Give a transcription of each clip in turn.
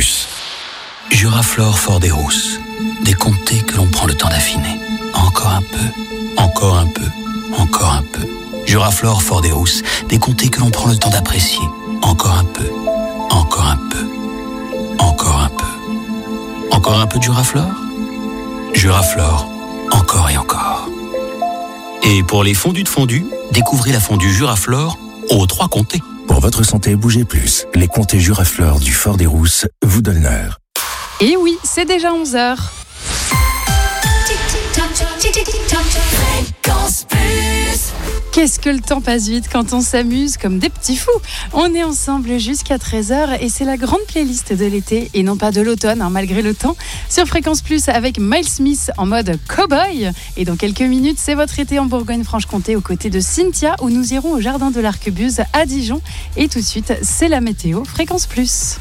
Plus. Juraflore Fort des Rousses. Des comtés que l'on prend le temps d'affiner. Encore un peu, encore un peu, encore un peu. Juraflore Fort des Rousses. Des comtés que l'on prend le temps d'apprécier. Encore un peu, encore un peu, encore un peu. Encore un peu de Juraflore ? Juraflore, encore et encore. Et pour les fondus de fondue, découvrez la fondue Juraflore aux 3 comtés. Pour votre santé, bougez plus. Les comtés Juraflore du Fort des Rousses vous donnent l'heure. Et oui, c'est déjà 11h. Qu'est-ce que le temps passe vite quand on s'amuse comme des petits fous. On est ensemble jusqu'à 13h et c'est la grande playlist de l'été et non pas de l'automne, malgré le temps, sur Fréquence Plus avec Miles Smith en mode cowboy. Et dans quelques minutes, c'est votre été en Bourgogne-Franche-Comté aux côtés de Cynthia où nous irons au Jardin de l'Arquebuse à Dijon. Et tout de suite, c'est la météo Fréquence Plus.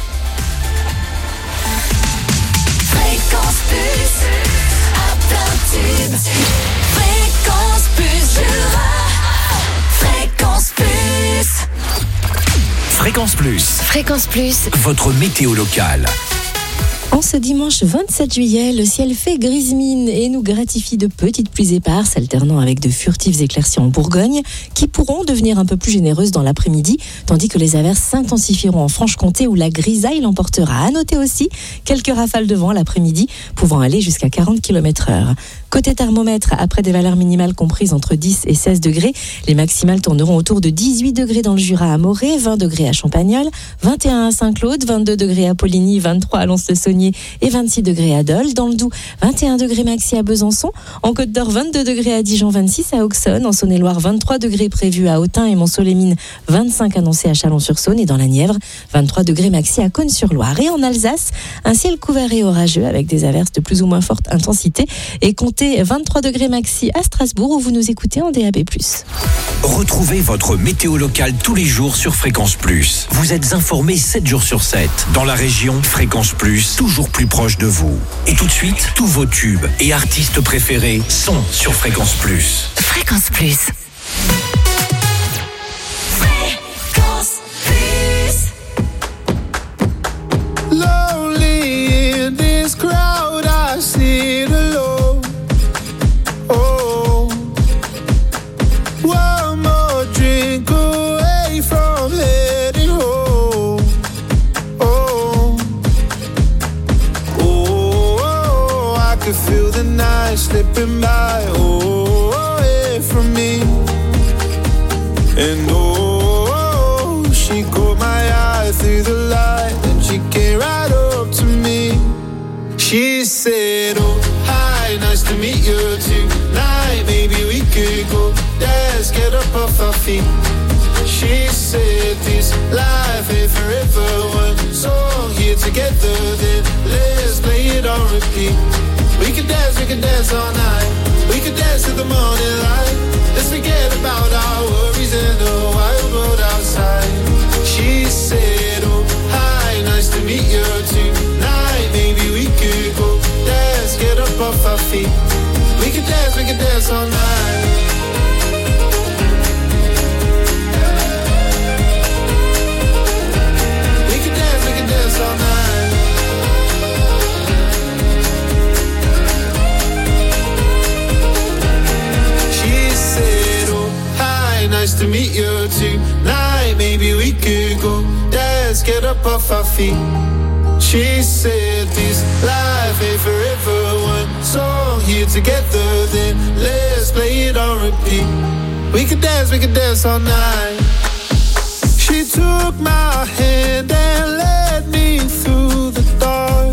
Fréquence Plus, à plein tube. Fréquence Plus, Jura. Fréquence Plus. Fréquence Plus. Fréquence Plus. Votre météo locale. En ce dimanche 27 juillet, le ciel fait grise mine et nous gratifie de petites pluies éparses, alternant avec de furtives éclaircies en Bourgogne, qui pourront devenir un peu plus généreuses dans l'après-midi, tandis que les averses s'intensifieront en Franche-Comté où la grisaille l'emportera. À noter aussi quelques rafales de vent l'après-midi, pouvant aller jusqu'à 40 km/h. Côté thermomètre, après des valeurs minimales comprises entre 10 et 16 degrés, les maximales tourneront autour de 18 degrés dans le Jura à Morée, 20 degrés à Champagnole, 21 à Saint-Claude, 22 degrés à Poligny, 23 à Lons-le-Saunier et 26 degrés à Dole. Dans le Doubs, 21 degrés maxi à Besançon. En Côte d'Or, 22 degrés à Dijon, 26 à Auxonne. En Saône-et-Loire, 23 degrés prévus à Autun et Mont-Soleil-Mines, 25 annoncés à Chalon-sur-Saône. Et dans la Nièvre, 23 degrés maxi à Cosne-sur-Loire. Et en Alsace, un ciel couvert et orageux avec des averses de plus ou moins forte intensité. Et comptez 23 degrés maxi à Strasbourg où vous nous écoutez en DAB+. Retrouvez votre météo locale tous les jours sur Fréquence Plus. Vous êtes informés 7 jours sur 7. Dans la région, Fréquence Plus, toujours plus proche de vous. Et tout de suite, tous vos tubes et artistes préférés sont sur Fréquence Plus. Fréquence Plus. Fréquence Plus. Lonely in this crowd, I sit alone. Oh, one more drink away from heading home. Oh, I could feel the night slipping by. Oh, away from me. And oh, she caught my eye through the light, and she came right up to me. She said, oh, hi, nice to meet you tonight. Maybe we could go dance, get up off our feet. She said, this life ain't forever. One song here together, then let's play it on repeat. We could dance all night. We could dance till the morning light. Let's forget about our worries and the wild world outside. She said, oh, hi, nice to meet you tonight. Maybe we could go dance, get up off our feet. We could dance all night. We could dance all night. She said, oh, hi, nice to meet you tonight. Maybe we could go dance, get up off our feet. She said, this life ain't forever. One song here together, then let's play it on repeat. We could dance all night. She took my hand and led me through the dark.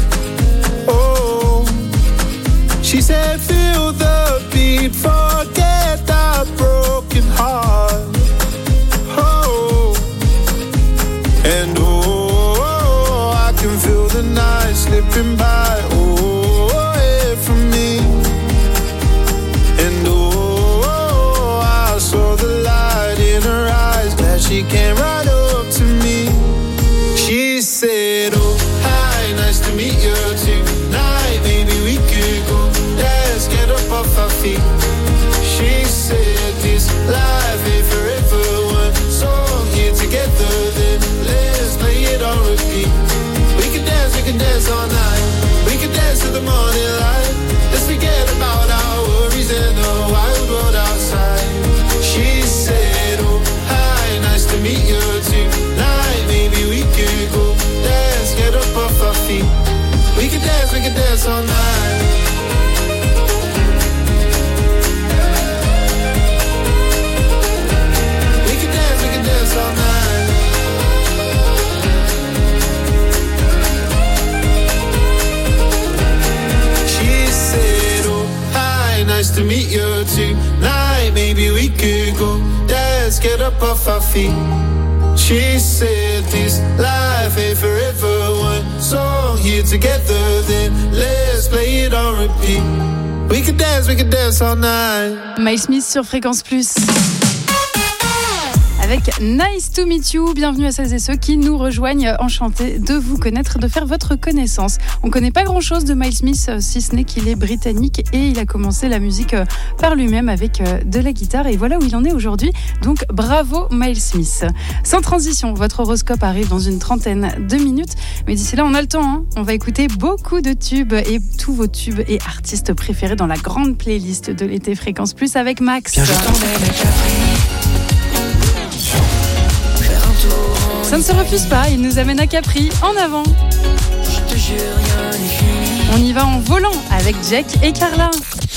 Oh, she said, feel the beat, forget our broken heart. Oh, and oh, I can feel the night slipping by. Oh, away from me. And oh, I saw the light in her eyes. Glad she came right up to me. She said, oh, hi, nice to meet you tonight. Maybe we could go dance, get up off our feet. She said, this life ain't forever. One song here together, then let's play it on repeat. the morning light. Let's forget about our worries in the wild world outside. She said, oh, hi, nice to meet you tonight. Maybe we could go dance, get up off our feet. We could dance all night. We could dance all night. She said, oh, hi, nice to meet you tonight. Maybe we could go dance, get up off our feet. She said this life ain't forever. One song here together, then let's play it on repeat. We could dance all night. Miles Smith sur Fréquence Plus. Avec Nice to Meet You, bienvenue à celles et ceux qui nous rejoignent, enchantés de vous connaître, de faire votre connaissance. On ne connaît pas grand-chose de Miles Smith, si ce n'est qu'il est britannique et il a commencé la musique par lui-même avec de la guitare et voilà où il en est aujourd'hui. Donc bravo Miles Smith. Sans transition, votre horoscope arrive dans une trentaine de minutes, mais d'ici là on a le temps, hein. On va écouter beaucoup de tubes et tous vos tubes et artistes préférés dans la grande playlist de l'été Fréquence Plus avec Max. Ça ne se refuse pas, il nous amène à Capri, en avant. On y va en volant avec Jack et Carla.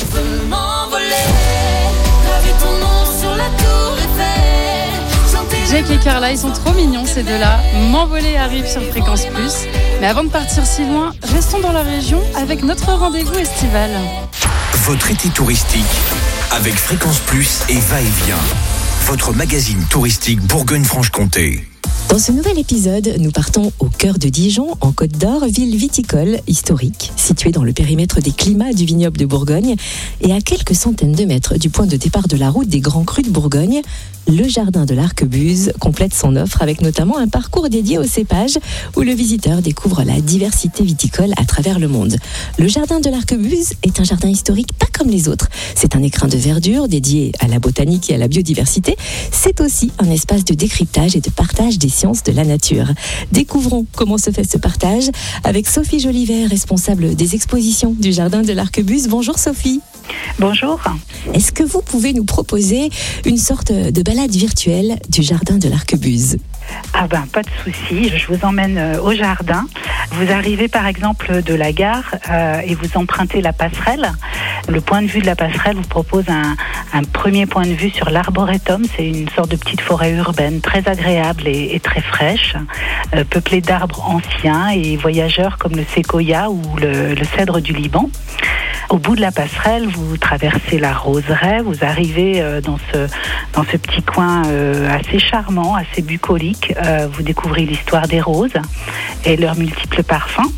Jack et Carla, ils sont trop mignons ces deux-là. M'envoler arrive sur Fréquence Plus. Mais avant de partir si loin, restons dans la région avec notre rendez-vous estival. Votre été touristique avec Fréquence Plus et va-et-vient. Votre magazine touristique Bourgogne-Franche-Comté. Dans ce nouvel épisode, nous partons au cœur de Dijon, en Côte d'Or, ville viticole historique, située dans le périmètre des climats du vignoble de Bourgogne et à quelques centaines de mètres du point de départ de la route des Grands Crus de Bourgogne. Le jardin de l'Arquebuse complète son offre avec notamment un parcours dédié aux cépages où le visiteur découvre la diversité viticole à travers le monde. Le jardin de l'Arquebuse est un jardin historique pas comme les autres. C'est un écrin de verdure dédié à la botanique et à la biodiversité. C'est aussi un espace de décryptage et de partage des sciences de la nature. Découvrons comment se fait ce partage avec Sophie Jolivet, responsable des expositions du jardin de l'Arquebuse. Bonjour Sophie. Bonjour. Est-ce que vous pouvez nous proposer une sorte de balade virtuelle du jardin de l'Arquebuse ? Ah ben, pas de souci, je vous emmène au jardin. Vous arrivez par exemple de la gare et vous empruntez la passerelle. Le point de vue de la passerelle vous propose un premier point de vue sur l'arboretum. C'est une sorte de petite forêt urbaine très agréable et très fraîche, peuplée d'arbres anciens et voyageurs comme le séquoia ou le cèdre du Liban. Au bout de la passerelle, vous traversez la roseraie, vous arrivez dans ce petit coin assez charmant, assez bucolique. Vous découvrez l'histoire des roses et leurs multiples parfums.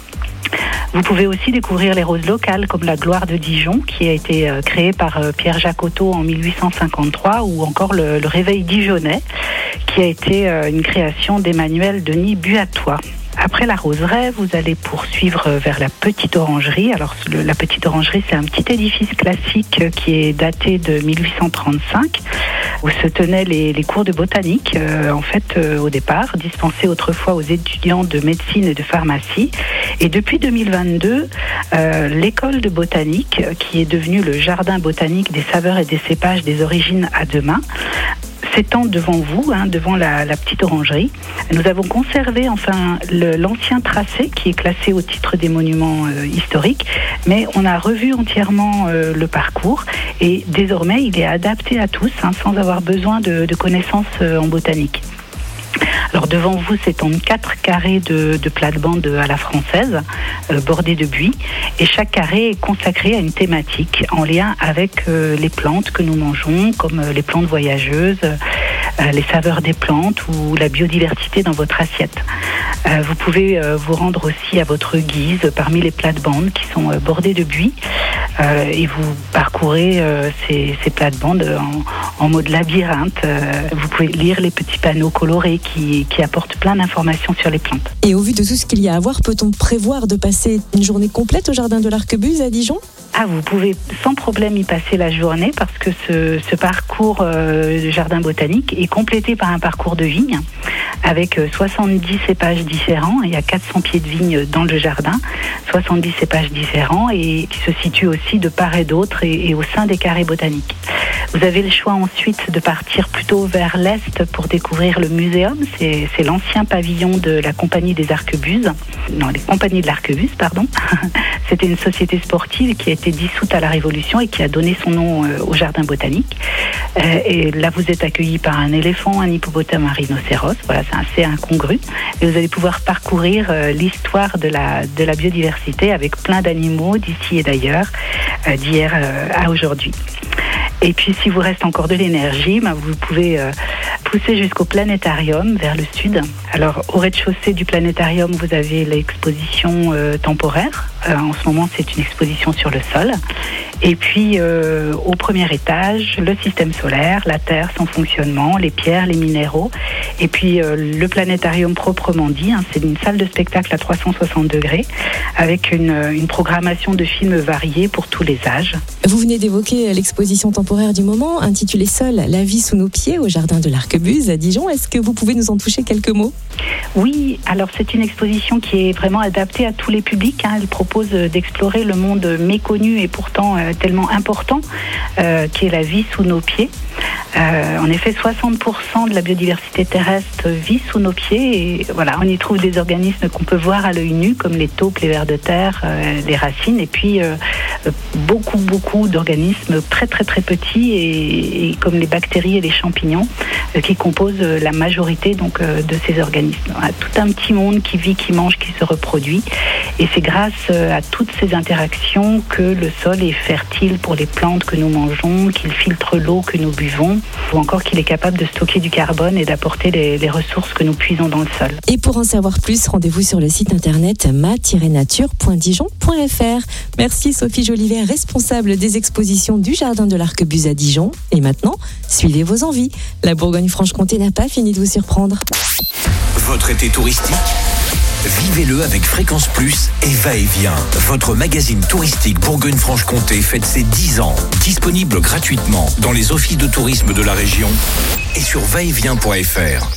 Vous pouvez aussi découvrir les roses locales comme la Gloire de Dijon qui a été créée par Pierre Jacotot en 1853 ou encore le Réveil dijonnais qui a été une création d'Emmanuel Denis Buatois. Après la roseraie, vous allez poursuivre vers la Petite Orangerie. Alors, la Petite Orangerie, c'est un petit édifice classique qui est daté de 1835, où se tenaient les cours de botanique, au départ, dispensés autrefois aux étudiants de médecine et de pharmacie. Et depuis 2022, l'école de botanique, qui est devenue le jardin botanique des saveurs et des cépages des origines à demain, s'étend devant vous, devant la Petite Orangerie. Nous avons conservé l'ancien tracé qui est classé au titre des monuments historiques, mais on a revu entièrement le parcours et désormais il est adapté à tous sans avoir besoin de connaissances en botanique. Alors devant vous s'étendent 4 carrés de plate-bande à la française, bordés de buis, et chaque carré est consacré à une thématique en lien avec les plantes que nous mangeons, comme les plantes voyageuses, les saveurs des plantes ou la biodiversité dans votre assiette. Vous pouvez vous rendre aussi à votre guise parmi les plates-bandes qui sont bordées de buis et vous parcourez ces plates-bandes en mode labyrinthe. Vous pouvez lire les petits panneaux colorés qui apportent plein d'informations sur les plantes. Et au vu de tout ce qu'il y a à voir, peut-on prévoir de passer une journée complète au jardin de l'Arquebuse à Dijon ? Vous pouvez sans problème y passer la journée parce que ce parcours de jardin botanique est complété par un parcours de vigne avec 70 cépages différents. Il y a 400 pieds de vigne dans le jardin, 70 cépages différents et qui se situent aussi de part et d'autre et au sein des carrés botaniques. Vous avez le choix ensuite de partir plutôt vers l'est pour découvrir le muséum. C'est l'ancien pavillon de la Compagnie des Arquebuses. Non, les Compagnies de l'Arquebuse, pardon. C'était une société sportive qui a été dissoute à la Révolution et qui a donné son nom au jardin botanique. Et là, vous êtes accueillis par un éléphant, un hippopotame, un rhinocéros. Voilà, c'est assez incongru. Et vous allez pouvoir parcourir l'histoire de la biodiversité avec plein d'animaux d'ici et d'ailleurs, d'hier à aujourd'hui. Et puis, si vous reste encore de l'énergie, vous pouvez pousser jusqu'au planétarium, vers le sud. Alors, au rez-de-chaussée du planétarium, vous avez l'exposition temporaire. En ce moment, c'est une exposition sur le sol. Et puis, au premier étage, le système solaire, la Terre, son fonctionnement, les pierres, les minéraux. Et puis, le planétarium proprement dit, c'est une salle de spectacle à 360 degrés avec une programmation de films variés pour tous les âges. Vous venez d'évoquer l'exposition temporaire du moment, intitulée Sol, la vie sous nos pieds au jardin de l'Arquebuse à Dijon. Est-ce que vous pouvez nous en toucher quelques mots ? Oui, alors c'est une exposition qui est vraiment adaptée à tous les publics. Elle propose d'explorer le monde méconnu et pourtant tellement important qui est la vie sous nos pieds. En effet, 60% de la biodiversité terrestre vit sous nos pieds et voilà, on y trouve des organismes qu'on peut voir à l'œil nu comme les taupes, les vers de terre, les racines et puis beaucoup d'organismes très petits et comme les bactéries et les champignons qui composent la majorité donc de ces organismes. On a tout un petit monde qui vit, qui mange, qui se reproduit et c'est grâce à toutes ces interactions que le sol est fertile pour les plantes que nous mangeons, qu'il filtre l'eau que nous buvons ou encore qu'il est capable de stocker du carbone et d'apporter les ressources que nous puisons dans le sol. Et pour en savoir plus, rendez-vous sur le site internet ma-nature.dijon.fr. Merci Sophie Jolivet, responsable des expositions du Jardin de l'Arquebuse à Dijon. Et maintenant, suivez vos envies. La Bourgogne-Franche-Comté n'a pas fini de vous surprendre. Votre été touristique, vivez-le avec Fréquence Plus et Va-et-Vient. Votre magazine touristique Bourgogne-Franche-Comté fête ses 10 ans. Disponible gratuitement dans les offices de tourisme de la région et sur vaetvient.fr.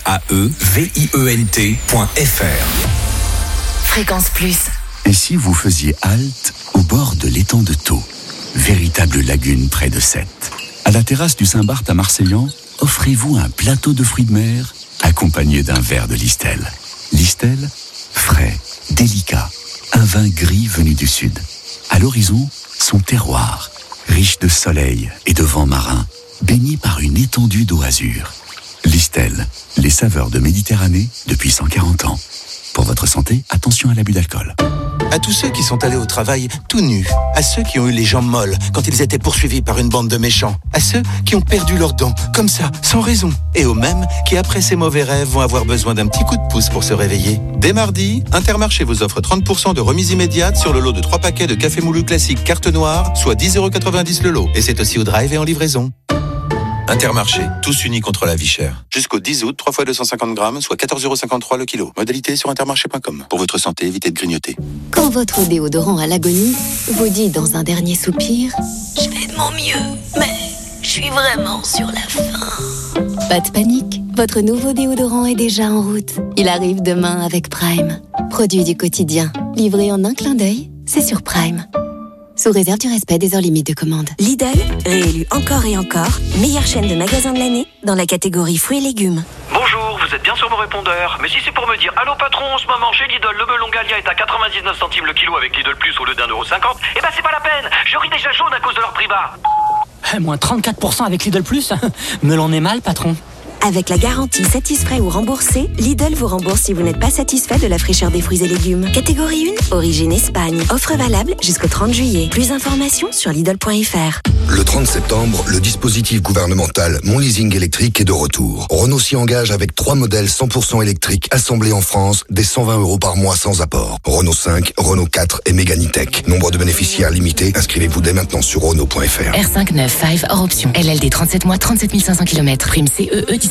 VAEVIENT.fr. Fréquence Plus. Et si vous faisiez halte au bord de l'étang de Thau, véritable lagune près de Sète. À la terrasse du Saint-Barth à Marseillan, offrez-vous un plateau de fruits de mer accompagné d'un verre de Listel. Listel, frais, délicat, un vin gris venu du sud. À l'horizon, son terroir, riche de soleil et de vent marin, baigné par une étendue d'eau azur. Listel, les saveurs de Méditerranée depuis 140 ans. Pour votre santé, attention à l'abus d'alcool. À tous ceux qui sont allés au travail tout nus, à ceux qui ont eu les jambes molles quand ils étaient poursuivis par une bande de méchants, à ceux qui ont perdu leurs dents, comme ça, sans raison, et aux mêmes qui, après ces mauvais rêves, vont avoir besoin d'un petit coup de pouce pour se réveiller. Dès mardi, Intermarché vous offre 30% de remise immédiate sur le lot de 3 paquets de café moulu classique carte noire, soit 10,90€ le lot. Et c'est aussi au drive et en livraison. Intermarché, tous unis contre la vie chère. Jusqu'au 10 août, 3 fois 250 grammes, soit 14,53€ le kilo. Modalité sur intermarché.com. Pour votre santé, évitez de grignoter. Quand votre déodorant à l'agonie vous dit dans un dernier soupir « Je fais de mon mieux, mais je suis vraiment sur la fin ». Pas de panique, votre nouveau déodorant est déjà en route. Il arrive demain avec Prime. Produit du quotidien, livré en un clin d'œil, c'est sur Prime. Sous réserve du respect des heures limites de commande. Lidl, réélu encore et encore, meilleure chaîne de magasins de l'année dans la catégorie fruits et légumes. Bonjour, vous êtes bien sur mon répondeur. Mais si c'est pour me dire allô patron, en ce moment chez Lidl, le melon Gallia est à 99 centimes le kilo avec Lidl Plus au lieu d'1,50€, eh ben c'est pas la peine, je ris déjà jaune à cause de leur prix bas. Moins 34% avec Lidl Plus. Melon est mal, patron. Avec la garantie satisfait ou remboursé, Lidl vous rembourse si vous n'êtes pas satisfait de la fraîcheur des fruits et légumes. Catégorie 1, origine Espagne. Offre valable jusqu'au 30 juillet. Plus d'informations sur Lidl.fr. Le 30 septembre, le dispositif gouvernemental Mon Leasing électrique est de retour. Renault s'y engage avec 3 modèles 100% électriques assemblés en France, des 120€ par mois sans apport. Renault 5, Renault 4 et Mégane E-Tech. Nombre de bénéficiaires limité. Inscrivez-vous dès maintenant sur Renault.fr. R5 9 5 hors option. LLD 37 mois, 37 500 km. Prime CEE disponible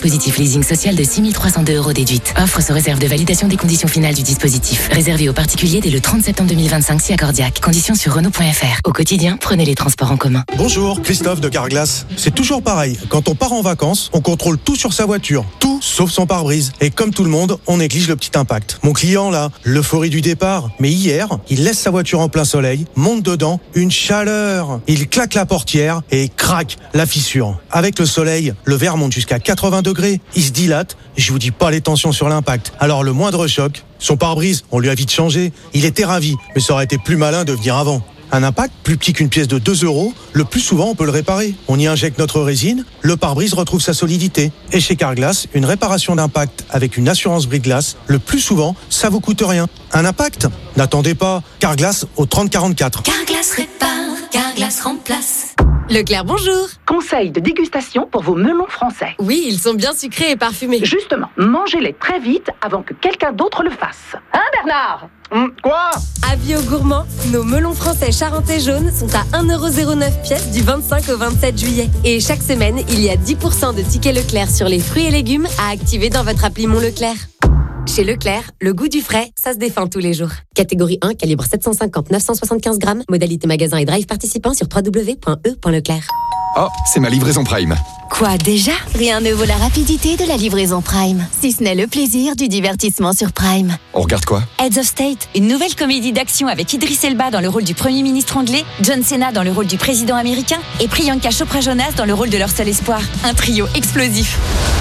dispositif leasing social de 6 302 € déduite. Offre sous réserve de validation des conditions finales du dispositif. Réservé aux particuliers dès le 30 septembre 2025 si accordiaque. Conditions sur Renault.fr. Au quotidien, prenez les transports en commun. Bonjour, Christophe de Carglass. C'est toujours pareil. Quand on part en vacances, on contrôle tout sur sa voiture. Tout sauf son pare-brise. Et comme tout le monde, on néglige le petit impact. Mon client là, l'euphorie du départ. Mais hier, il laisse sa voiture en plein soleil, monte dedans, une chaleur. Il claque la portière et craque la fissure. Avec le soleil, le verre monte jusqu'à 80 degrés. Il se dilate. Je vous dis pas les tensions sur l'impact. Alors le moindre choc, son pare-brise, on lui a vite changé. Il était ravi, mais ça aurait été plus malin de venir avant. Un impact, plus petit qu'une pièce de 2 €, le plus souvent on peut le réparer. On y injecte notre résine, le pare-brise retrouve sa solidité. Et chez Carglass, une réparation d'impact avec une assurance brise-glace, le plus souvent, ça vous coûte rien. Un impact ? N'attendez pas. Carglass au 3044. Carglass répare, Carglass remplace. Leclerc, bonjour. Conseil de dégustation pour vos melons français. Oui, ils sont bien sucrés et parfumés. Justement, mangez-les très vite avant que quelqu'un d'autre le fasse. Hein, Bernard ? Quoi ? Avis aux gourmands, nos melons français charentais jaunes sont à 1,09 € pièce du 25 au 27 juillet. Et chaque semaine, il y a 10% de tickets Leclerc sur les fruits et légumes à activer dans votre appli Mon Leclerc. Chez Leclerc, le goût du frais, ça se défend tous les jours. Catégorie 1, calibre 750-975 grammes. Modalité magasin et drive participant sur www.e.leclerc. Oh, c'est ma livraison Prime. Quoi déjà ? Rien ne vaut la rapidité de la livraison Prime. Si ce n'est le plaisir du divertissement sur Prime. On regarde quoi ? Heads of State, une nouvelle comédie d'action avec Idris Elba dans le rôle du Premier ministre anglais, John Cena dans le rôle du président américain et Priyanka Chopra Jonas dans le rôle de leur seul espoir. Un trio explosif.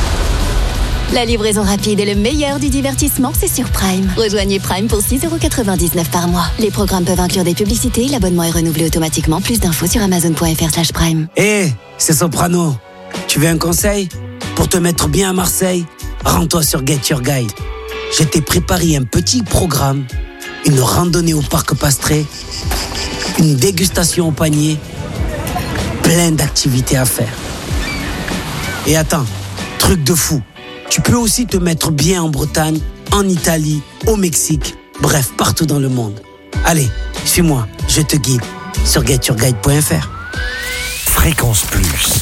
La livraison rapide et le meilleur du divertissement, c'est sur Prime. Rejoignez Prime pour 6,99 € par mois. Les programmes peuvent inclure des publicités, l'abonnement est renouvelé automatiquement. Plus d'infos sur amazon.fr/prime. C'est Soprano. Tu veux un conseil ? Pour te mettre bien à Marseille, rends-toi sur Get Your Guide. Je t'ai préparé un petit programme, une randonnée au parc Pastré, une dégustation au panier, plein d'activités à faire. Et attends, truc de fou. Tu peux aussi te mettre bien en Bretagne, en Italie, au Mexique, bref, partout dans le monde. Allez, suis-moi, je te guide sur getyourguide.fr. Fréquence Plus.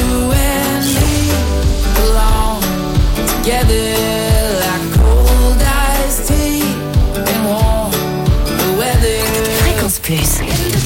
Fréquence Plus.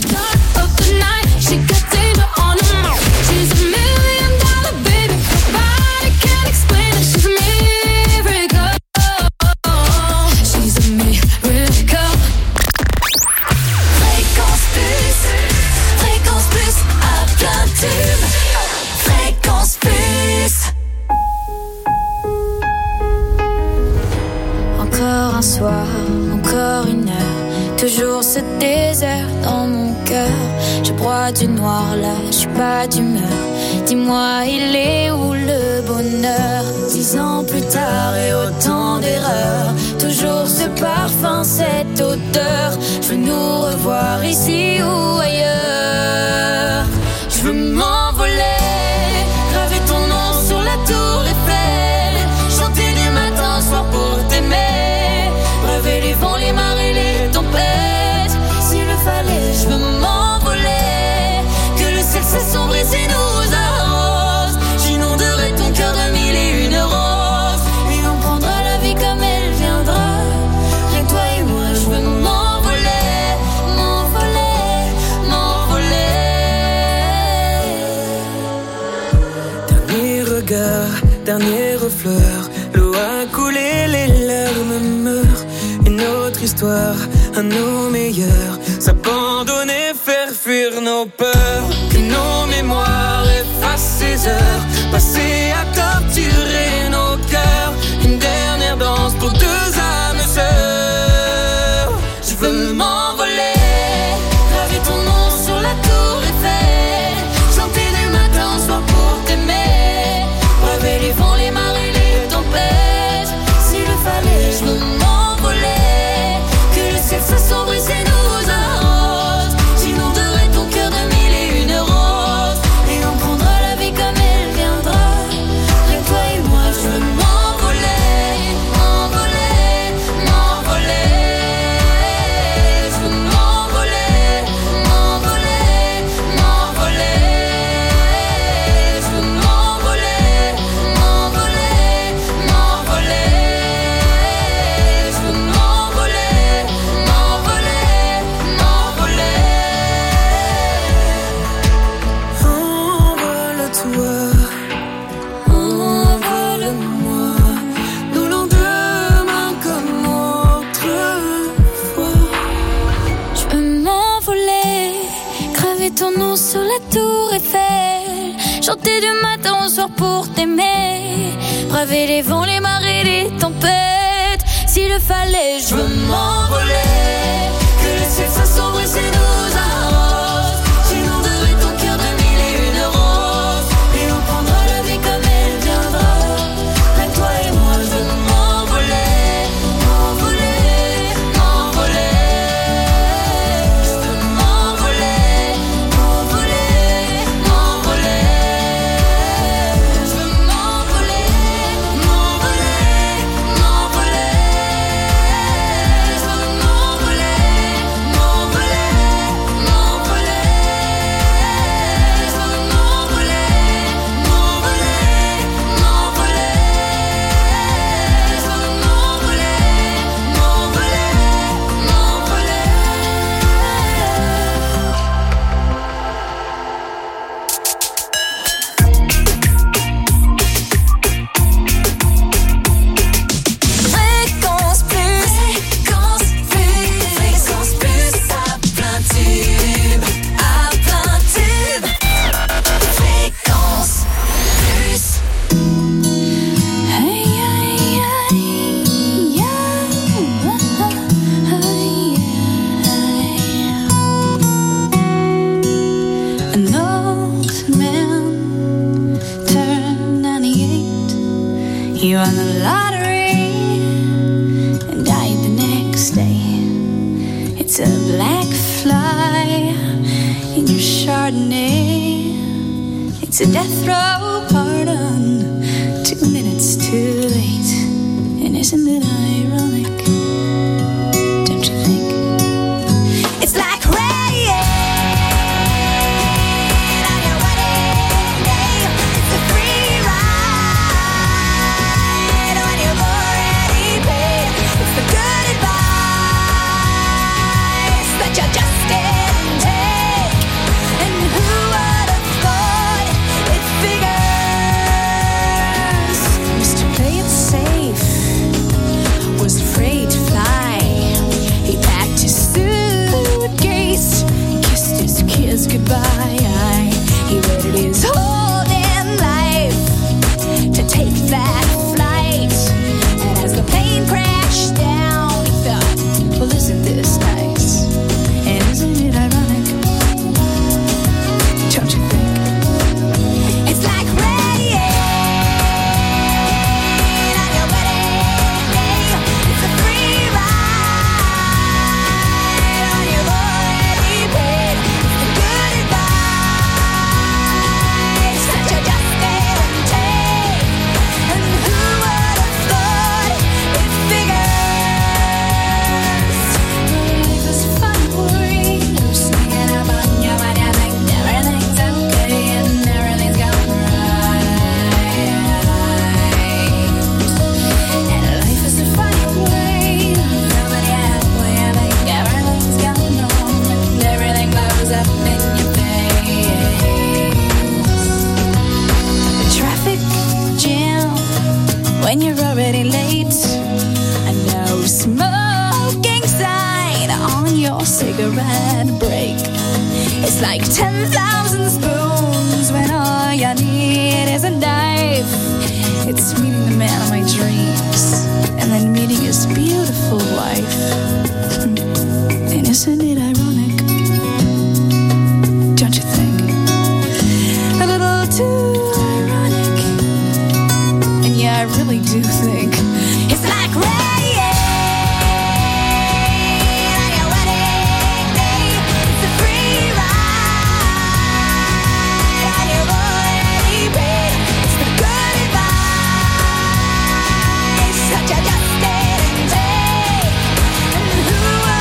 Encore un soir, encore une heure, toujours ce désert dans mon cœur. Je broie du noir là, je suis pas d'humeur. Dis-moi, il est où le bonheur? 10 ans plus tard et autant d'erreurs, toujours ce parfum, cette odeur. Je veux nous revoir ici ou ailleurs. Je veux m'envoler, graver ton nom sur la tour Eiffel, chanter du matin au soir pour t'aimer, brever les vents, les marées, les tempêtes. S'il le fallait, je veux m'envoler, que le ciel s'assombrisse et nous arrose. J'inonderai ton cœur de 1001 roses, et on prendra la vie comme elle viendra. Rien que toi et moi, je veux m'envoler, m'envoler, m'envoler. Dernier regard, dernière fleur, l'eau a coulé, les larmes meurent. Une autre histoire, à nos meilleurs, s'abandonner, faire fuir nos peurs. Que nos mémoires effacent ces heures passées à torturer nos cœurs. Une dernière danse pour deux âmes sœurs. Je veux m'envoler, graver ton nom sur la tour Eiffel, chanter du matin au soir pour t'aimer, brever les vents, les marées, les tempêtes. S'il le fallait, je veux m'envoler, que le ciel s'assombrisse et nous arrose. J'inonderai ton cœur de 1001 roses, et on prendra la vie comme elle viendra. Rien que toi et moi, je veux m'envoler, m'envoler, m'envoler. Je veux m'envoler. graver ton nom sur la tour Eiffel, chanter du matin au soir pour t'aimer, braver les vents, les marées, les tempêtes. S'il le fallait, je veux m'envoler, que le ciel soit sombre et c'est nous arrose, j'inonderai ton cœur de mille et une roses, et on prendra la vie comme elle viendra. Près de toi et moi, je veux m'envoler, m'envoler, m'envoler. Je veux m'envoler, m'envoler, m'envoler. Je veux m'envoler, m'envoler, m'envoler. Je veux m'envoler, m'envoler, m'envoler. Je veux m'envoler, m'envoler, m'envoler. Je veux m'envoler, Fréquence plus, fréquence plus, à plein tube, fréquence plus. Hey, hey, hey, yeah. An old man turned 98. He won the lottery and died the next day. It's a black fly in your Chardonnay. It's a death row pardon, 2 minutes too late. And isn't it ironic? Don't you think? It's like rain on your wedding day. It's a free ride when you've already paid. It's the good advice that you just didn't take. And who would have thought it figures? Mr. Play It Safe was afraid to fly. He packed his suitcase, kissed his kids goodbye. He waited his whole damn life to take that flight. And as the plane crashed down, he thought, well, isn't this nice? And isn't it ironic? Don't you think? It's like rain on your wedding day. It's a free ride when you've already paid. It's the good advice that you just didn't take. And who would have thought it figures? Life is fun for you, sneaking up on you when you think everything's okay and everything's going right. And life is a funny way, coming halfway and think everything's going on and everything blows up in your face. The traffic jam when you're already late. A no smoking sign on your cigarette break. It's like 10,000 spoons when all you need is a knife. It's meeting the man of my dreams and then meeting his beautiful wife. And isn't it ironic? Don't you think? A little too ironic. And yeah, I really do think it's like rain on your wedding day. It's a free ride when you've already paid. It's the good advice that you just didn't take. And who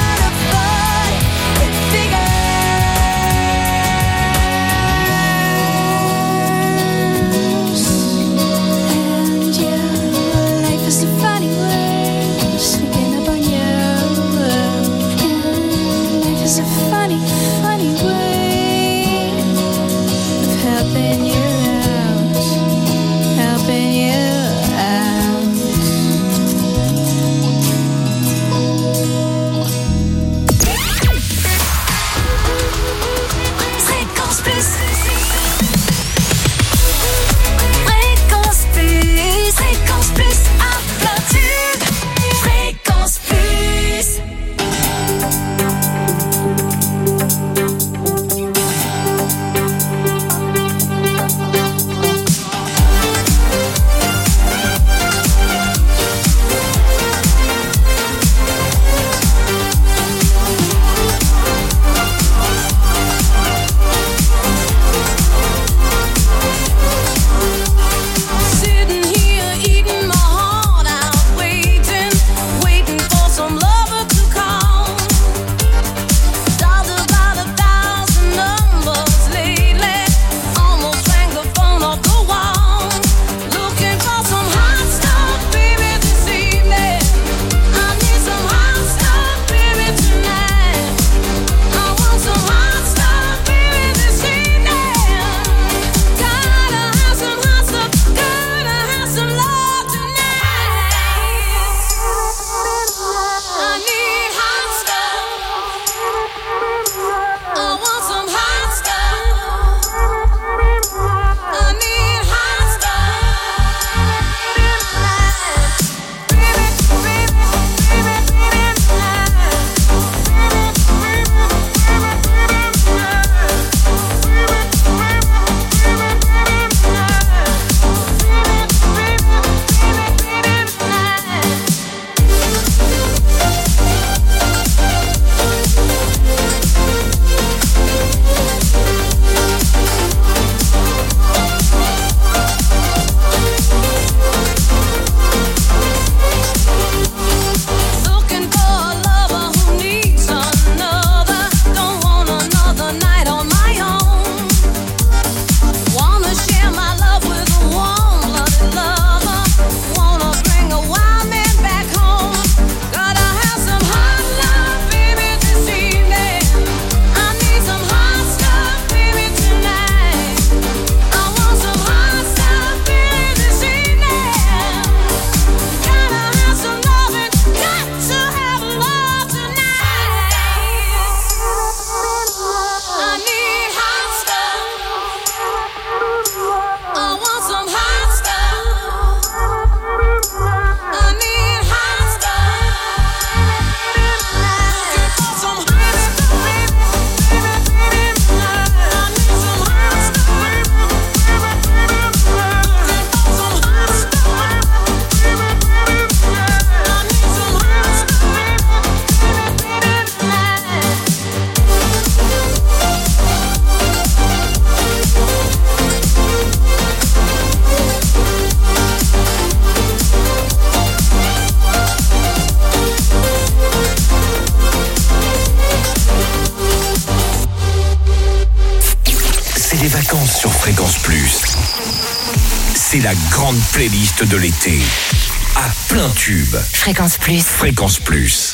Fréquence Plus. C'est la grande playlist de l'été. À plein tube. Fréquence Plus. Fréquence Plus.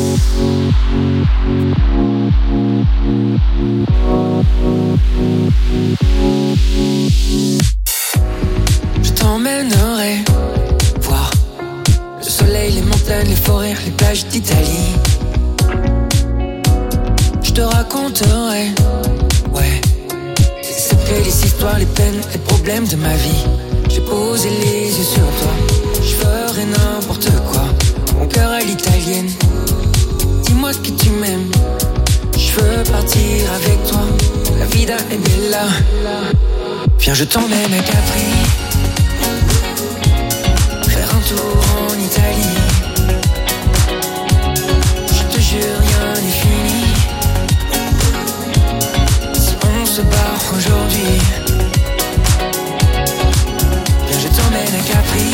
Je t'emmènerai voir le soleil, les montagnes, les forêts, les plages d'Italie. Je te raconterai, ouais, les secrets, les histoires, les peines, les problèmes de ma vie. J'ai posé les yeux sur toi, je ferai n'importe quoi. Mon cœur à l'italienne, dis-moi que tu m'aimes. Je veux partir avec toi, la vida è bella. Viens, je t'emmène à Capri, faire un tour en Italie. Je te jure, rien n'est fini. Si on se barre aujourd'hui, viens, je t'emmène à Capri.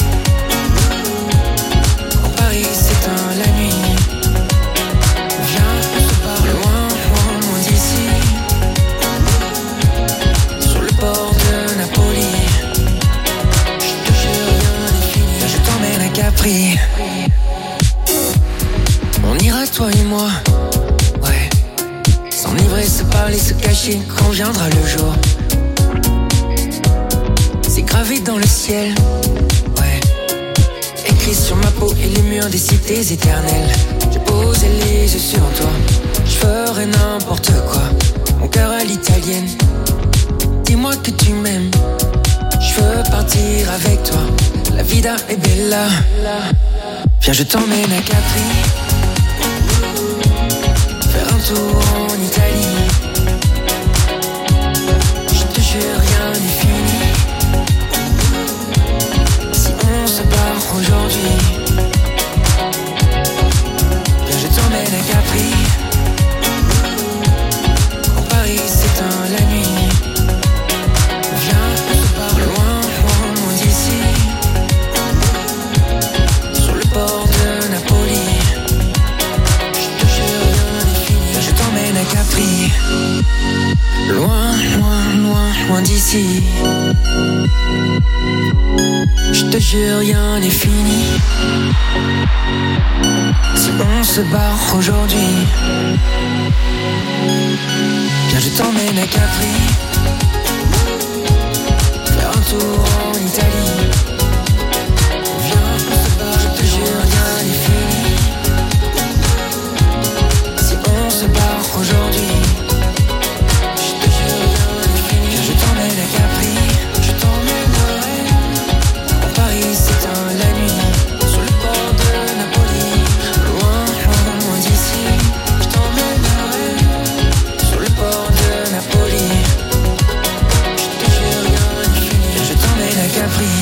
En Paris s'éteint la nuit. Viens, on se barre loin, loin, loin d'ici. Sur le bord de Napoli. Je te jure, rien n'est fini. Viens, je t'emmène à Capri. On ira toi et moi, ouais. S'enivrer, se parler, se cacher quand viendra le jour. C'est gravé dans le ciel, ouais. Écrit sur ma peau et les murs des cités éternelles. J'ai posé les yeux sur toi, je ferai n'importe quoi. Mon cœur à l'italienne, dis-moi que tu m'aimes. Je veux partir avec toi, la vida è bella. Viens, je t'emmène à Capri, faire un tour en Italie. Je te jure, rien n'est fini. Si on se barre aujourd'hui, viens, je t'emmène à Capri. En Paris s'éteint la nuit. Viens, on se barre loin, loin, loin d'ici. Sur le bord de Napoli. Je te jure, rien n'est fini. Viens, je t'emmène à Capri. Loin, loin, loin, loin d'ici. Je te jure, rien n'est fini. Si on se barre aujourd'hui, viens, je t'emmène à Capri, faire un tour en Italie. Viens, on se barre, je te jure, rien n'est fini. Si on se barre aujourd'hui, je te jure, rien n'est fini. Viens, je t'emmène à Capri, je t'emmènerai. En Paris s'éteint la nuit, sur le bord de Napoli. Loin, loin, loin d'ici, je t'emmènerai. Sur le bord de Napoli. Je te jure, rien n'est fini. Viens, je t'emmène à Capri,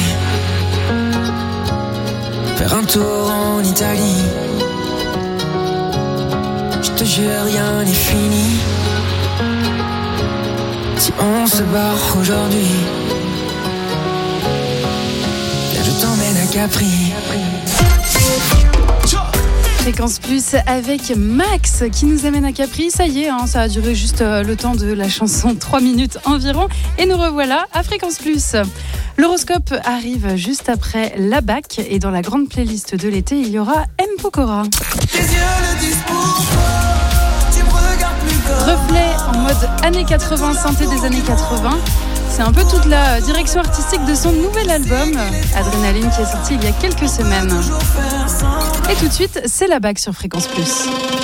faire un tour en Italie. Je te jure, rien n'est fini. Si on se barre aujourd'hui, viens, je t'emmène à Capri. Fréquence Plus avec Max qui nous amène à Capri. Ça y est, hein, ça a duré juste le temps de la chanson, 3 minutes environ. Et nous revoilà à Fréquence Plus. L'horoscope arrive juste après la BAC et dans la grande playlist de l'été, il y aura M. Pokora. Reflet en mode années 80, synthé des années 80. C'est un peu toute la direction artistique de son nouvel album, Adrénaline, qui est sorti il y a quelques semaines. Et tout de suite, c'est la BAC sur Fréquence Plus.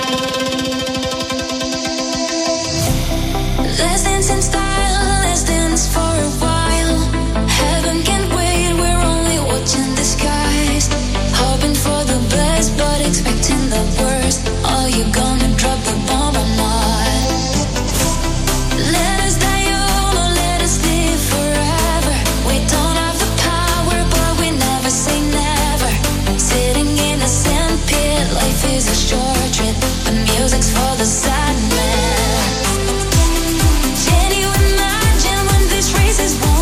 Let's dance in style, let's dance for a while. Heaven can't wait, we're only watching the skies. Hoping for the best, but expecting the worst. Are you gonna drop the bomb or not? Let us die young or let us live forever. We don't have the power, but we never say never. Sitting in a sandpit, life is a short trip. The music's for the sad man. Can you imagine when this race is won?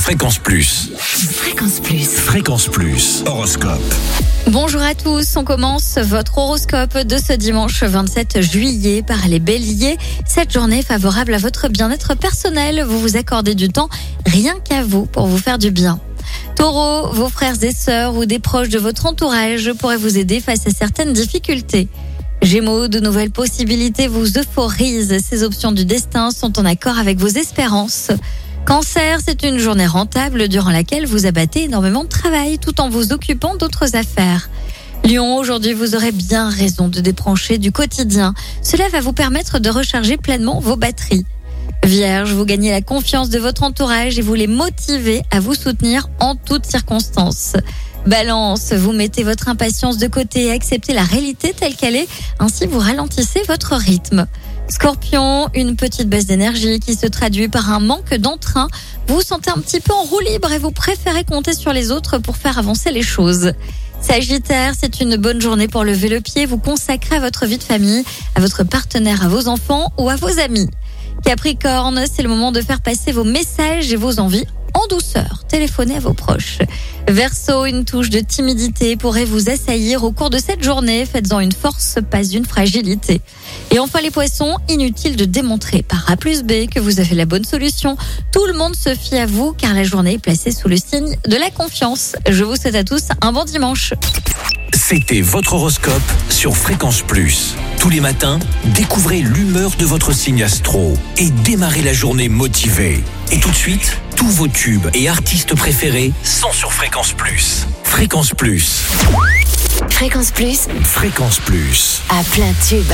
Fréquence Plus. Fréquence Plus. Fréquence Plus. Horoscope. Bonjour à tous, on commence votre horoscope de ce dimanche 27 juillet par les béliers. Cette journée est favorable à votre bien-être personnel, vous vous accordez du temps rien qu'à vous pour vous faire du bien. Taureau, vos frères et sœurs ou des proches de votre entourage pourraient vous aider face à certaines difficultés. Gémeaux, de nouvelles possibilités vous euphorisent, ces options du destin sont en accord avec vos espérances. Cancer, c'est une journée rentable durant laquelle vous abattez énormément de travail tout en vous occupant d'autres affaires. Lion, aujourd'hui vous aurez bien raison de débrancher du quotidien. Cela va vous permettre de recharger pleinement vos batteries. Vierge, vous gagnez la confiance de votre entourage et vous les motivez à vous soutenir en toutes circonstances. Balance, vous mettez votre impatience de côté et acceptez la réalité telle qu'elle est, ainsi vous ralentissez votre rythme. Scorpion, une petite baisse d'énergie qui se traduit par un manque d'entrain. Vous vous sentez un petit peu en roue libre et vous préférez compter sur les autres pour faire avancer les choses. Sagittaire, c'est une bonne journée pour lever le pied, vous consacrez à votre vie de famille, à votre partenaire, à vos enfants ou à vos amis. Capricorne, c'est le moment de faire passer vos messages et vos envies en douceur. Téléphonez à vos proches. Verseau, une touche de timidité pourrait vous assaillir au cours de cette journée. Faites-en une force, pas une fragilité. Et enfin les poissons, inutile de démontrer par A plus B que vous avez la bonne solution. Tout le monde se fie à vous car la journée est placée sous le signe de la confiance. Je vous souhaite à tous un bon dimanche. C'était votre horoscope sur Fréquence Plus. Tous les matins, découvrez l'humeur de votre signe astro et démarrez la journée motivé. Et tout de suite, tous vos tubes et artistes préférés sont sur Fréquence Plus. Fréquence Plus. Fréquence Plus. Fréquence Plus. À plein tube.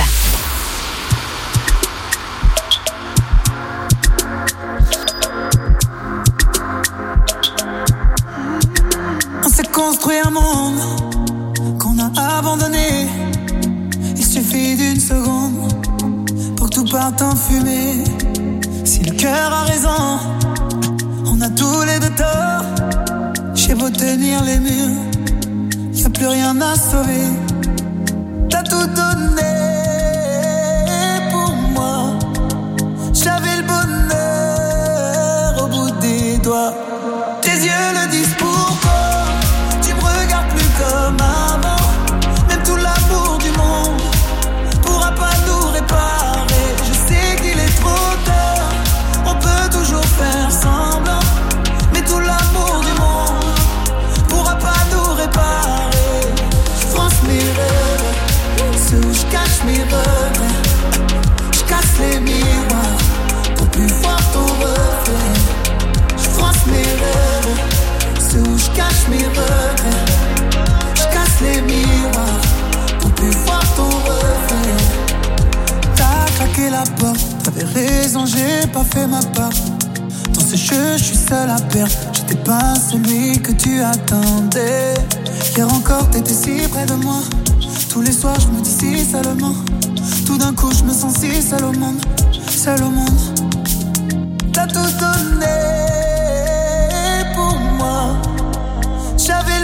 On s'est construit un monde qu'on a abandonné. Il suffit d'une seconde pour que tout parte en fumée. Si le cœur a raison, on a tous les deux tort. J'ai beau tenir les murs, y a plus rien à sauver. T'as tout donné pour moi. J'avais le bonheur au bout des doigts. Tes yeux le disent pourquoi. Tu me regardes plus comme avant. Même tout l'amour du monde pourra pas nous réparer. Je sais qu'il est trop tard. On peut toujours faire semblant, mais tout l'amour du monde pourra pas nous réparer. Je France mes rêves, ceux où je cache mes regrets. Je casse les miroirs pour plus voir ton reflet. Je France mes rêves, ceux où je cache mes regrets. Je casse les miroirs pour plus voir ton reflet. T'as claqué la porte, t'avais raison, j'ai pas fait ma part. Dans ce jeu, je suis seul à perdre. J'étais pas celui que tu attendais. Hier encore, t'étais si près de moi. Tous les soirs, je me dis si seulement. Tout d'un coup, je me sens si seul au monde. Seul au monde. T'as tout donné pour moi. J'avais le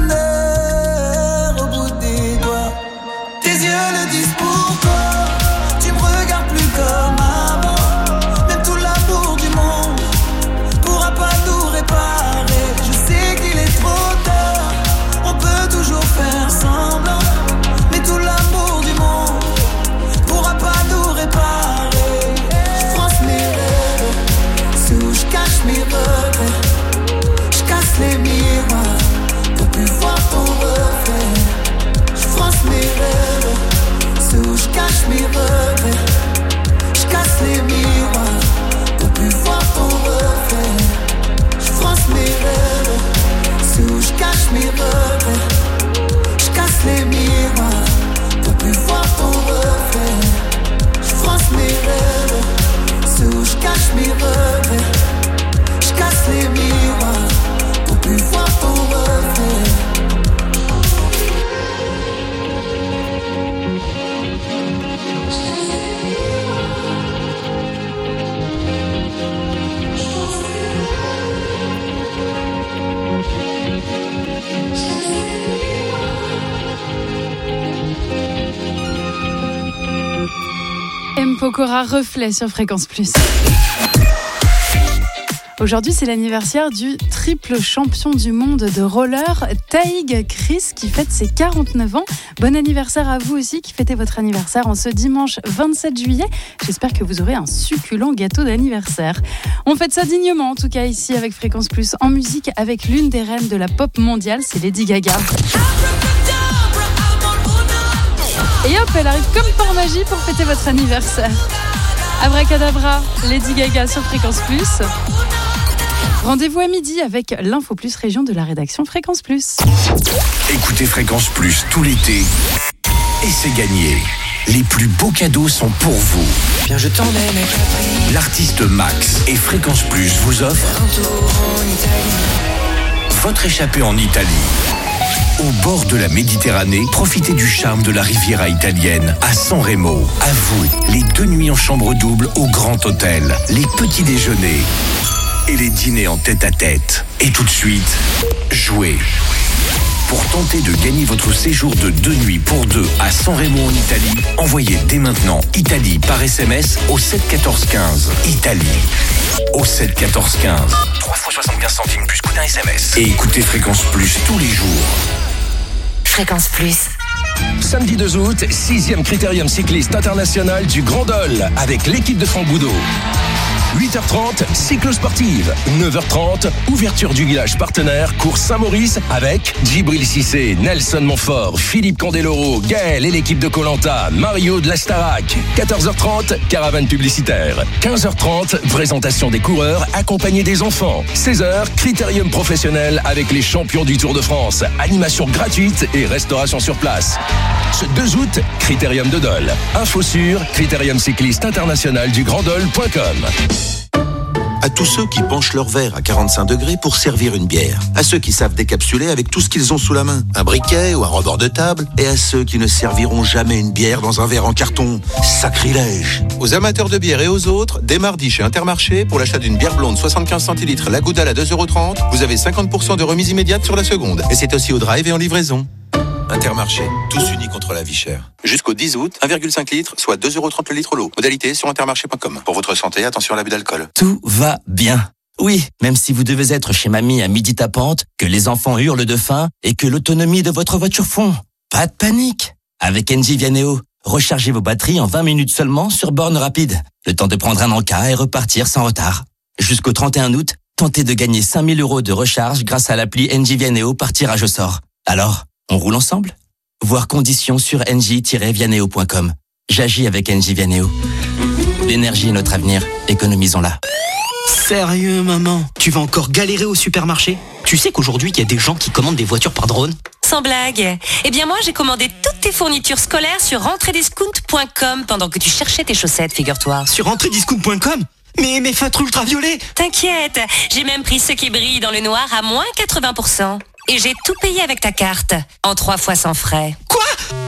bonheur au bout des doigts. Tes yeux le disent pourquoi. Tu me regardes plus comme avant. Même tout l'amour du monde pourra pas nous réparer. Je sais qu'il est trop tard. On peut toujours faire semblant, mais tout l'amour du monde pourra pas nous réparer. Je France mes rêves, ceux où je cache mes regrets. Je casse les miroirs pour plus voir ton reflet. Je France mes rêves, ceux où je cache mes regrets. Je casse les miroirs pour plus voir ton reflet. Je France mes rêves, ceux où je cache mes regrets. Je casse les miroirs pour plus voir ton reflet. Je France mes rêves, ceux où je cache mes regrets. Je casse les miroirs pour plus voir ton reflet. M. Pokora, reflet sur Fréquence Plus. Aujourd'hui, c'est l'anniversaire du triple champion du monde de roller, Taïg Chris, qui fête ses 49 ans. Bon anniversaire à vous aussi qui fêtez votre anniversaire en ce dimanche 27 juillet. J'espère que vous aurez un succulent gâteau d'anniversaire. On fête ça dignement, en tout cas ici avec Fréquence Plus, en musique avec l'une des reines de la pop mondiale, c'est Lady Gaga. Et hop, elle arrive comme par magie pour fêter votre anniversaire. Abracadabra, Lady Gaga sur Fréquence Plus. Rendez-vous à midi avec l'Info Plus région de la rédaction Fréquence Plus. Écoutez Fréquence Plus tout l'été et c'est gagné. Les plus beaux cadeaux sont pour vous. Bien, je t'emmène à Capri. L'artiste Max et Fréquence Plus vous offrent un tour en Italie. Votre échappée en Italie. Au bord de la Méditerranée, profitez du charme de la Riviera italienne à San Remo. À vous, les 2 nuits en chambre double au Grand Hôtel, les petits déjeuners et les dîners en tête-à-tête. Et tout de suite, jouez. Pour tenter de gagner votre séjour de 2 nuits pour 2 à San Remo en Italie, envoyez dès maintenant Italie par SMS au 7 14 15. Italie au 7 14 15. 3 fois 75 centimes plus coût d'un SMS. Et écoutez Fréquence Plus tous les jours. Fréquence Plus. Samedi 2 août, 6e Critérium cycliste international du Grand Dol avec l'équipe de Franck Boudot. 8h30, cyclo-sportive. 9h30, ouverture du village partenaire, course Saint-Maurice avec Djibril Cissé, Nelson Montfort, Philippe Candeloro, Gaël et l'équipe de Koh-Lanta, Mario de la Starac. 14h30, caravane publicitaire. 15h30, présentation des coureurs accompagnés des enfants. 16h, critérium professionnel avec les champions du Tour de France. Animation gratuite et restauration sur place. Ce 2 août, Critérium de Dol. Info sur Critérium cycliste international du GrandDol.com. À tous ceux qui penchent leur verre à 45 degrés pour servir une bière. À ceux qui savent décapsuler avec tout ce qu'ils ont sous la main. Un briquet ou un rebord de table. Et à ceux qui ne serviront jamais une bière dans un verre en carton. Sacrilège. Aux amateurs de bière et aux autres, dès mardi chez Intermarché, pour l'achat d'une bière blonde 75 centilitres, la Goudal à 2,30 €, vous avez 50% de remise immédiate sur la seconde. Et c'est aussi au drive et en livraison. Intermarché, tous unis contre la vie chère. Jusqu'au 10 août, 1,5 litre, soit 2,30 € le litre l'eau. Modalité sur intermarché.com. Pour votre santé, attention à l'abus d'alcool. Tout va bien. Oui, même si vous devez être chez mamie à midi tapante, que les enfants hurlent de faim et que l'autonomie de votre voiture fond. Pas de panique. Avec Engie Vianeo, rechargez vos batteries en 20 minutes seulement sur borne rapide. Le temps de prendre un encas et repartir sans retard. Jusqu'au 31 août, tentez de gagner 5 000 € de recharge grâce à l'appli Engie Vianeo par tirage au sort. Alors, on roule ensemble? Voir conditions sur engie-vianeo.com. J'agis avec Engie Vianeo. L'énergie est notre avenir, économisons-la. Sérieux, maman? Tu vas encore galérer au supermarché? Tu sais qu'aujourd'hui, il y a des gens qui commandent des voitures par drone? Sans blague. Eh bien moi, j'ai commandé toutes tes fournitures scolaires sur rentrediscount.com pendant que tu cherchais tes chaussettes, figure-toi. Sur rentrediscount.com? Mais feutre ultraviolet! T'inquiète, j'ai même pris ceux qui brillent dans le noir à moins 80%. Et j'ai tout payé avec ta carte, en 3 fois sans frais. Quoi?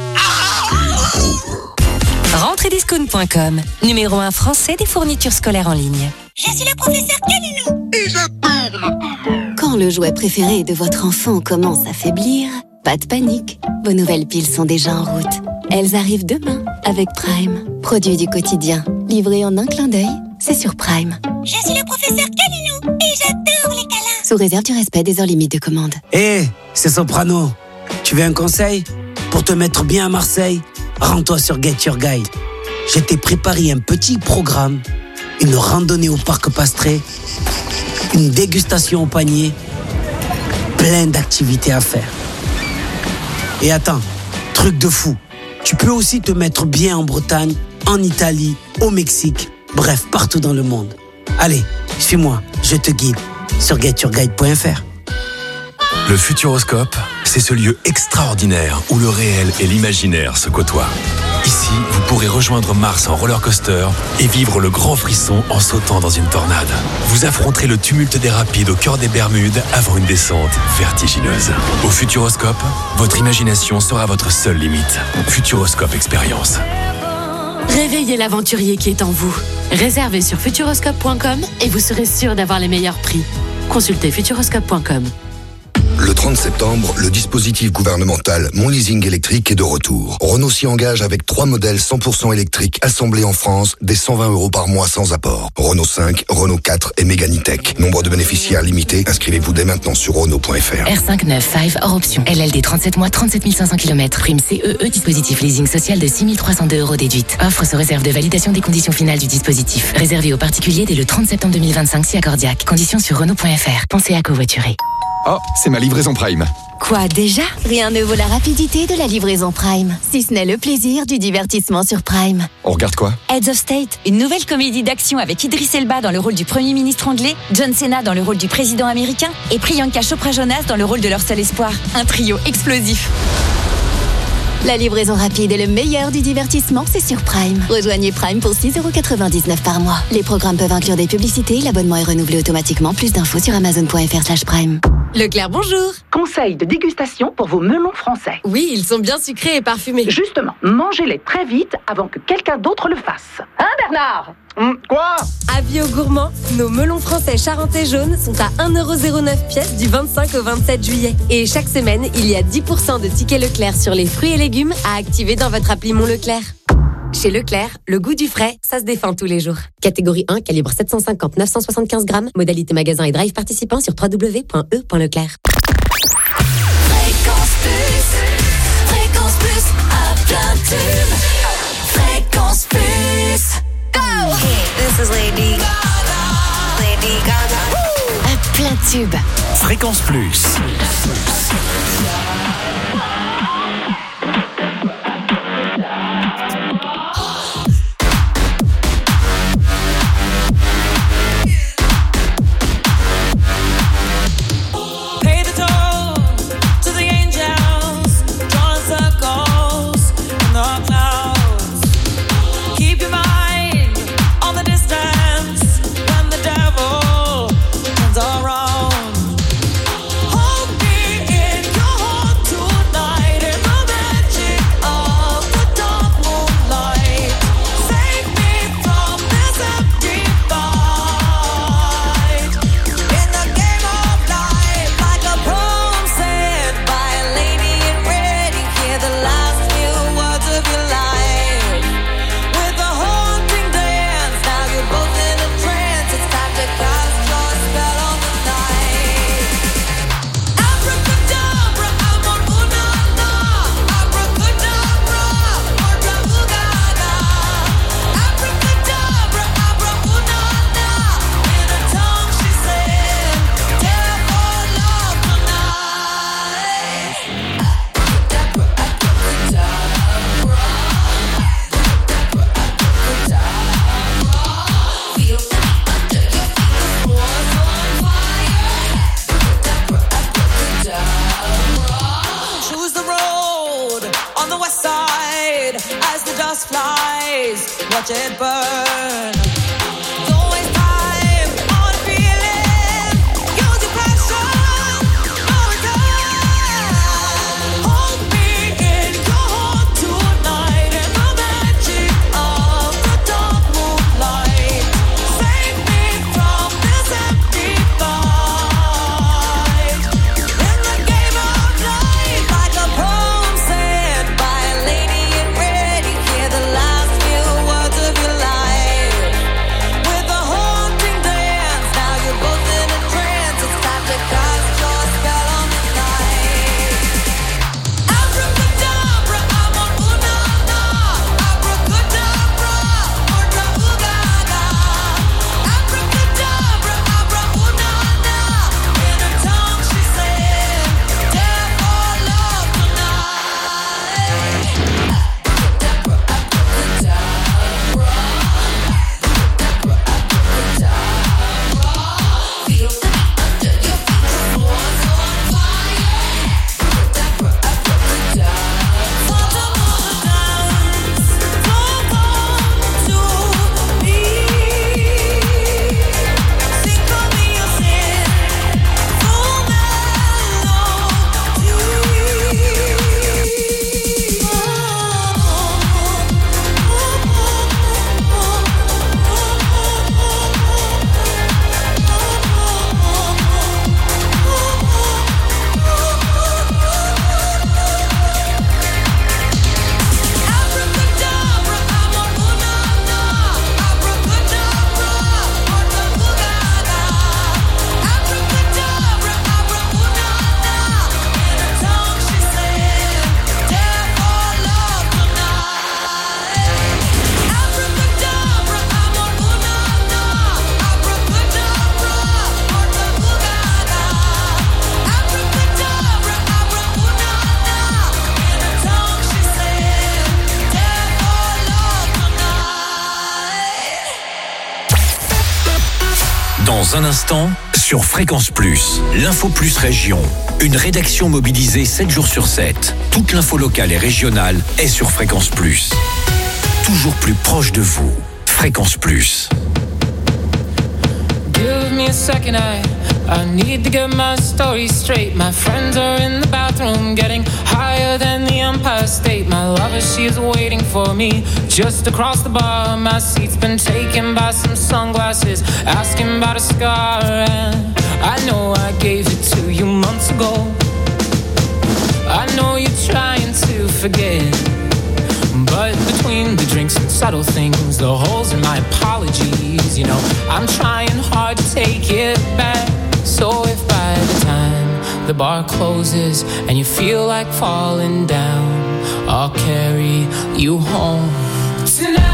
Rentrediscount.com, numéro 1 français des fournitures scolaires en ligne. Je suis le professeur Calino et j'adore. Quand le jouet préféré de votre enfant commence à faiblir, pas de panique. Vos nouvelles piles sont déjà en route. Elles arrivent demain avec Prime. Produit du quotidien, livré en un clin d'œil, c'est sur Prime. Je suis le professeur Calino et j'adore les câlins. Sous réserve du respect des heures limites de commande. Hé, c'est Soprano. Tu veux un conseil? Pour te mettre bien à Marseille, rends-toi sur Get Your Guide. Je t'ai préparé un petit programme, une randonnée au parc Pastré, une dégustation au panier, plein d'activités à faire. Et attends, truc de fou, tu peux aussi te mettre bien en Bretagne, en Italie, au Mexique, bref, partout dans le monde. Allez, suis-moi, je te guide sur getyourguide.fr. Le Futuroscope, c'est ce lieu extraordinaire où le réel et l'imaginaire se côtoient. Ici, vous pourrez rejoindre Mars en roller coaster et vivre le grand frisson en sautant dans une tornade. Vous affronterez le tumulte des rapides au cœur des Bermudes avant une descente vertigineuse. Au Futuroscope, votre imagination sera votre seule limite. Futuroscope Expérience. Réveillez l'aventurier qui est en vous. Réservez sur futuroscope.com et vous serez sûr d'avoir les meilleurs prix. Consultez futuroscope.com. Le 30 30 septembre, le dispositif gouvernemental Mon Leasing électrique est de retour. Renault s'y engage avec 3 modèles 100% électriques assemblés en France dès 120 € par mois sans apport. Renault 5, Renault 4 et Mégane E-Tech. Nombre de bénéficiaires limité. Inscrivez-vous dès maintenant sur Renault.fr. R5 9 5 hors option. LLD 37 mois, 37 500 km. Prime CEE, dispositif leasing social de 6 302 € déduite. Offre sous réserve de validation des conditions finales du dispositif. Réservé aux particuliers dès le 30 septembre 2025 si accordiaque. Conditions sur Renault.fr. Pensez à covoiturer. Oh, c'est ma livraison Prime. Quoi déjà? Rien ne vaut la rapidité de la livraison Prime, si ce n'est le plaisir du divertissement sur Prime. On regarde quoi? Heads of State, une nouvelle comédie d'action avec Idriss Elba dans le rôle du Premier ministre anglais, John Cena dans le rôle du président américain et Priyanka Chopra Jonas dans le rôle de leur seul espoir. Un trio explosif. La livraison rapide et le meilleur du divertissement, c'est sur Prime. Rejoignez Prime pour 6,99 € par mois. Les programmes peuvent inclure des publicités, l'abonnement est renouvelé automatiquement. Plus d'infos sur amazon.fr/prime. Leclerc, bonjour. Conseil de dégustation pour vos melons français. Oui, ils sont bien sucrés et parfumés. Justement, mangez-les très vite avant que quelqu'un d'autre le fasse. Hein, Bernard? Quoi? Avis aux gourmands, nos melons français charentais jaunes sont à 1,09 € pièce du 25 au 27 juillet. Et chaque semaine, il y a 10% de tickets Leclerc sur les fruits et légumes à activer dans votre appli Mon Leclerc. Chez Leclerc, le goût du frais, ça se défend tous les jours. Catégorie 1, calibre 750-975 grammes. Modalité magasin et drive participant sur www.e.leclerc. Fréquence plus, à plein tube. Fréquence plus. Go! This is Lady Gaga. Lady Gaga. À plein tube. Fréquence plus. Watch it burn. Dans un instant, sur Fréquence Plus, l'Info Plus Région. Une rédaction mobilisée 7 jours sur 7. Toute l'info locale et régionale est sur Fréquence Plus. Toujours plus proche de vous. Fréquence Plus. Give me a second, I need to get my story straight. My friends are in the bathroom getting higher than the Empire State. My lover, she is waiting for me just across the bar. My seat's been taken by some sunglasses, asking about a scar. And I know I gave it to you months ago. I know you're trying to forget, but between the drinks and subtle things, the holes in my apologies, you know, I'm trying hard to take it back. So if by the time the bar closes and you feel like falling down, I'll carry you home tonight.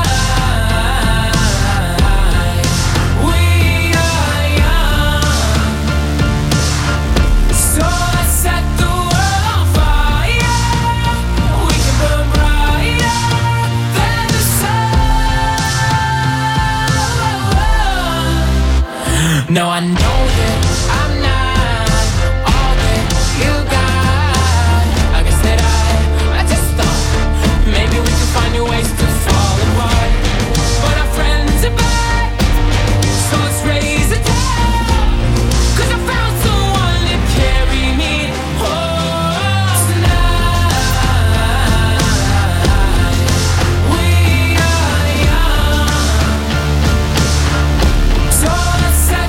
No, I know that I'm not all that you got. I guess that I just thought maybe we could find new ways to fall apart. But our friends are back, so let's raise a toast. 'Cause I found someone to carry me home tonight. We are young, so let's set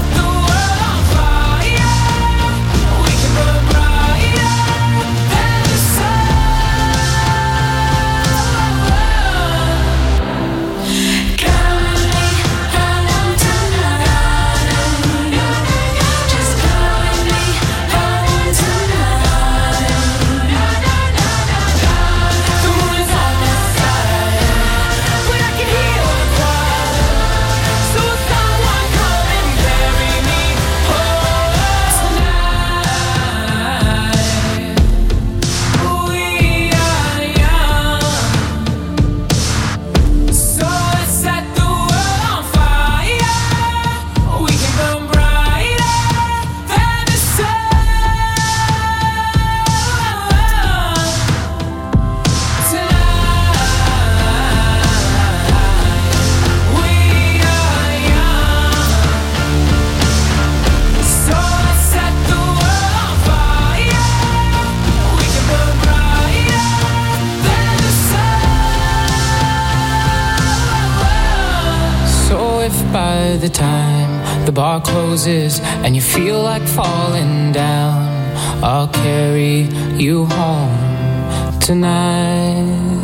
by the time the bar closes and you feel like falling down, I'll carry you home tonight.